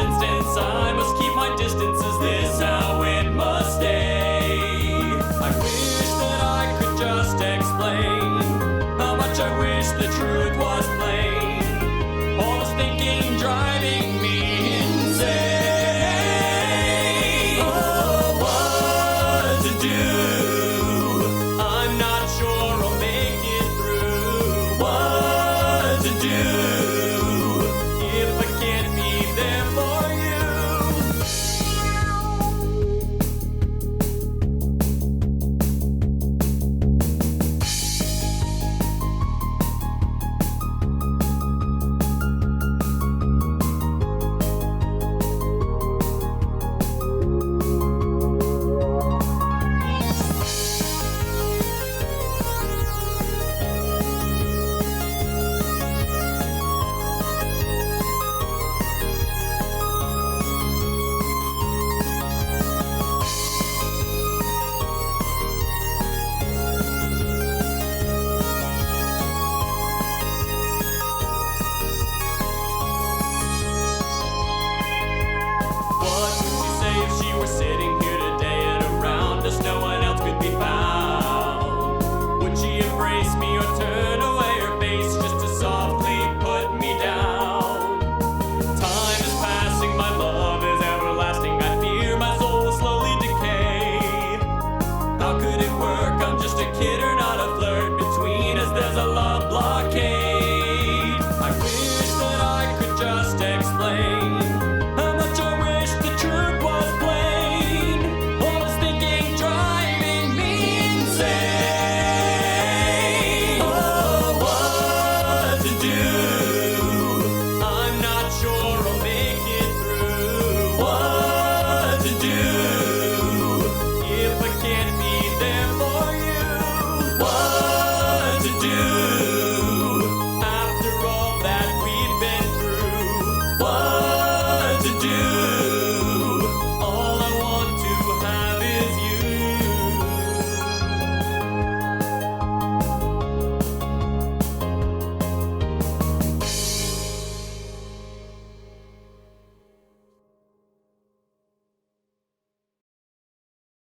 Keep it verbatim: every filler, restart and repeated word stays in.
instance, I must keep my distance. Is this how it must stay? I wish that I could just explain how much I wish the truth was plain. All this thinking driving me insane. Oh, what to do? I'm not sure I'll make it through. What to do if I can't be there for you? What would she say if she were sitting here today and around us no one else could be found? Would she embrace me or turn away her face just to softly put me down? Time is passing, my love is everlasting. I fear my soul will slowly decay. How could it work? I'm just a kid or not a flirt. Between us there's a love blockade. I wish that I could just explain how much I wish the truth was plain. All this thinking driving me insane. Oh, what to do? I'm not sure I'll make it through. What to do if I can't be there for you? What to do after all that we've been through? What to do?